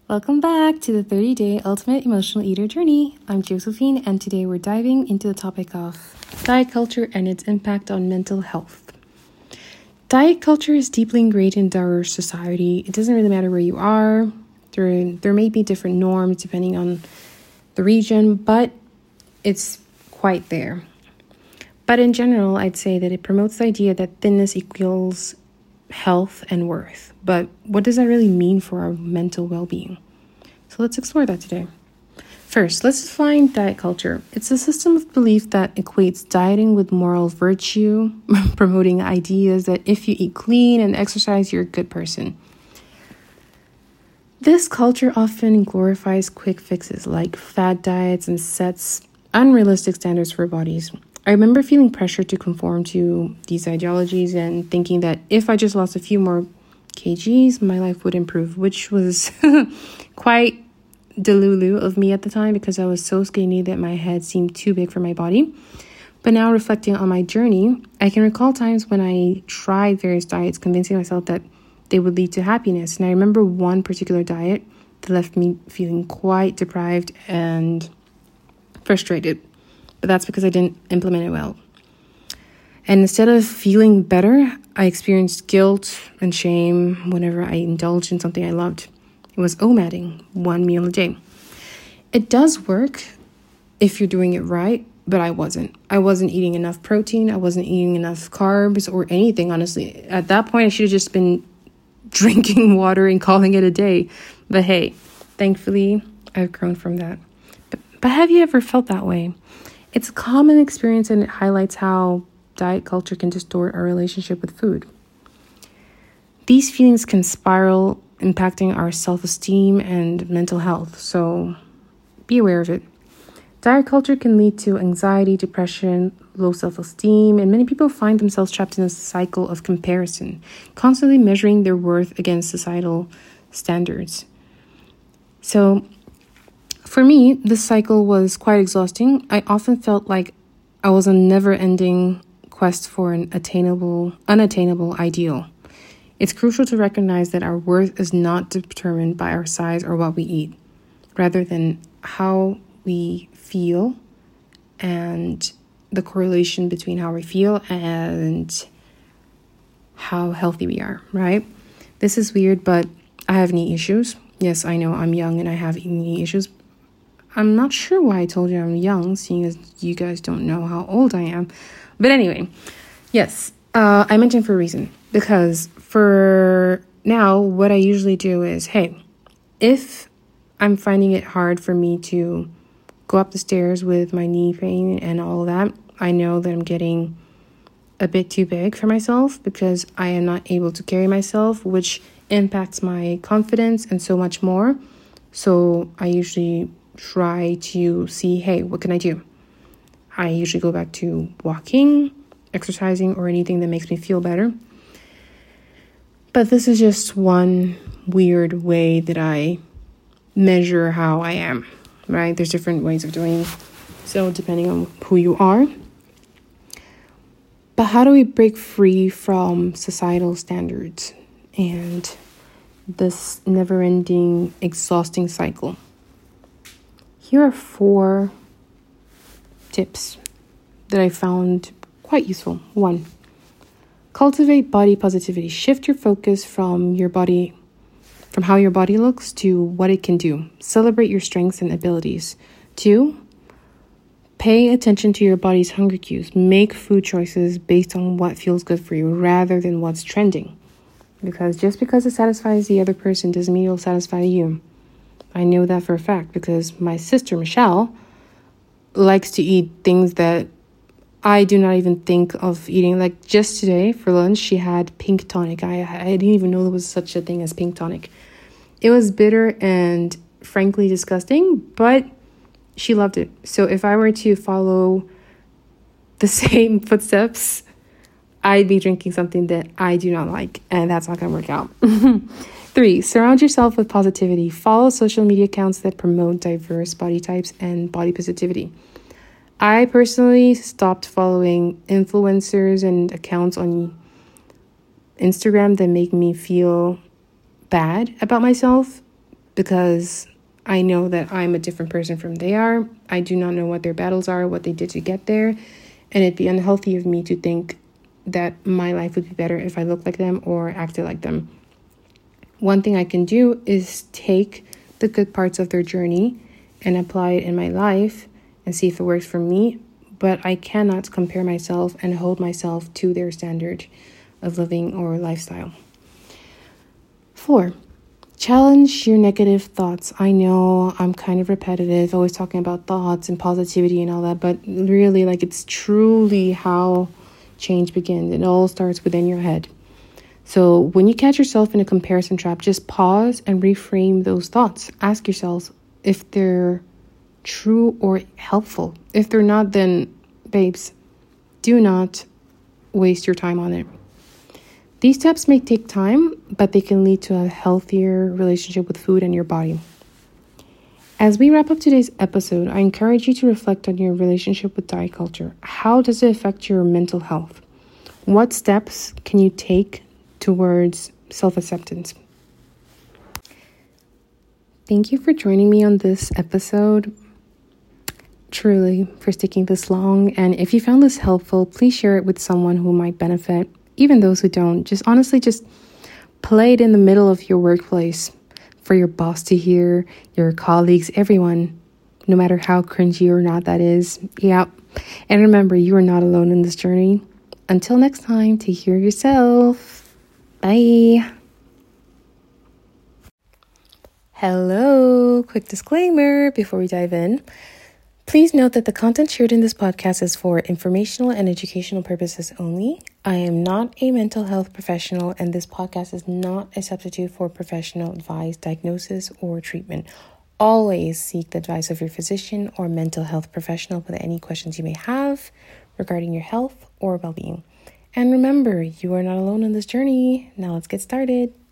Welcome back to the 30-day Ultimate Emotional Eater Journey. I'm Josephine, and today we're diving into the topic of diet culture and its impact on mental health. Diet culture is deeply ingrained into our society. It doesn't really matter where you are. There may be different norms depending on the region, but it's quite there. But in general, I'd say that it promotes the idea that thinness equals health and worth. But what does that really mean for our mental well-being? So let's explore that today. First, let's define diet culture. It's a system of belief that equates dieting with moral virtue, promoting ideas that if you eat clean and exercise, you're a good person. This culture often glorifies quick fixes like fad diets and sets unrealistic standards for bodies. I remember feeling pressure to conform to these ideologies and thinking that if I just lost a few more kgs, my life would improve, which was quite delulu of me at the time because I was so skinny that my head seemed too big for my body. But now reflecting on my journey, I can recall times when I tried various diets, convincing myself that they would lead to happiness. And I remember one particular diet that left me feeling quite deprived and frustrated. But that's because I didn't implement it well. And instead of feeling better, I experienced guilt and shame whenever I indulged in something I loved. It was OMADing, one meal a day. It does work if you're doing it right, but I wasn't. I wasn't eating enough protein. I wasn't eating enough carbs or anything, honestly. At that point, I should have just been drinking water and calling it a day. But hey, thankfully, I've grown from that. But have you ever felt that way? It's a common experience, and it highlights how diet culture can distort our relationship with food. These feelings can spiral, impacting our self-esteem and mental health, so be aware of it. Diet culture can lead to anxiety, depression, low self-esteem, and many people find themselves trapped in a cycle of comparison, constantly measuring their worth against societal standards. So, for me, this cycle was quite exhausting. I often felt like I was on a never-ending quest for an unattainable ideal. It's crucial to recognize that our worth is not determined by our size or what we eat, rather than how we feel and the correlation between how we feel and how healthy we are, right? This is weird, but I have knee issues. Yes, I know I'm young and I have knee issues. I'm not sure why I told you I'm young, seeing as you guys don't know how old I am. But anyway, yes, I mentioned for a reason. Because for now, what I usually do is, hey, if I'm finding it hard for me to go up the stairs with my knee pain and all that, I know that I'm getting a bit too big for myself because I am not able to carry myself, which impacts my confidence and so much more. So I usually try to see, hey, what can I do? I usually go back to walking, exercising, or anything that makes me feel better. But this is just one weird way that I measure how I am, right? There's different ways of doing it, so depending on who you are. But how do we break free from societal standards and this never-ending, exhausting cycle? Here are 4 tips that I found quite useful. 1, cultivate body positivity. Shift your focus from how your body looks to what it can do. Celebrate your strengths and abilities. 2, pay attention to your body's hunger cues. Make food choices based on what feels good for you rather than what's trending. Because just because it satisfies the other person doesn't mean it will satisfy you. I know that for a fact because my sister, Michelle, likes to eat things that I do not even think of eating. Like just today for lunch, she had pink tonic. I didn't even know there was such a thing as pink tonic. It was bitter and frankly disgusting, but she loved it. So if I were to follow the same footsteps, I'd be drinking something that I do not like, and that's not going to work out. 3, surround yourself with positivity. Follow social media accounts that promote diverse body types and body positivity. I personally stopped following influencers and accounts on Instagram that make me feel bad about myself because I know that I'm a different person from they are. I do not know what their battles are, what they did to get there. And it'd be unhealthy of me to think that my life would be better if I looked like them or acted like them. One thing I can do is take the good parts of their journey and apply it in my life and see if it works for me. But I cannot compare myself and hold myself to their standard of living or lifestyle. 4, challenge your negative thoughts. I know I'm kind of repetitive, always talking about thoughts and positivity and all that, but really, it's truly how change begins. It all starts within your head. So when you catch yourself in a comparison trap, just pause and reframe those thoughts. Ask yourselves if they're true or helpful. If they're not, then babes, do not waste your time on it. These steps may take time, but they can lead to a healthier relationship with food and your body. As we wrap up today's episode, I encourage you to reflect on your relationship with diet culture. How does it affect your mental health? What steps can you take towards self-acceptance? Thank you for joining me on this episode. Truly, for sticking this long. And if you found this helpful, please share it with someone who might benefit. Even those who don't, just play it in the middle of your workplace for your boss to hear, your colleagues, everyone, no matter how cringy or not that is. Yeah. And remember, you are not alone in this journey. Until next time, take care of yourself. Bye. Hello. Quick disclaimer before we dive in. Please note that the content shared in this podcast is for informational and educational purposes only. I am not a mental health professional, and this podcast is not a substitute for professional advice, diagnosis, or treatment. Always seek the advice of your physician or mental health professional with any questions you may have regarding your health or well-being. And remember, you are not alone on this journey. Now let's get started.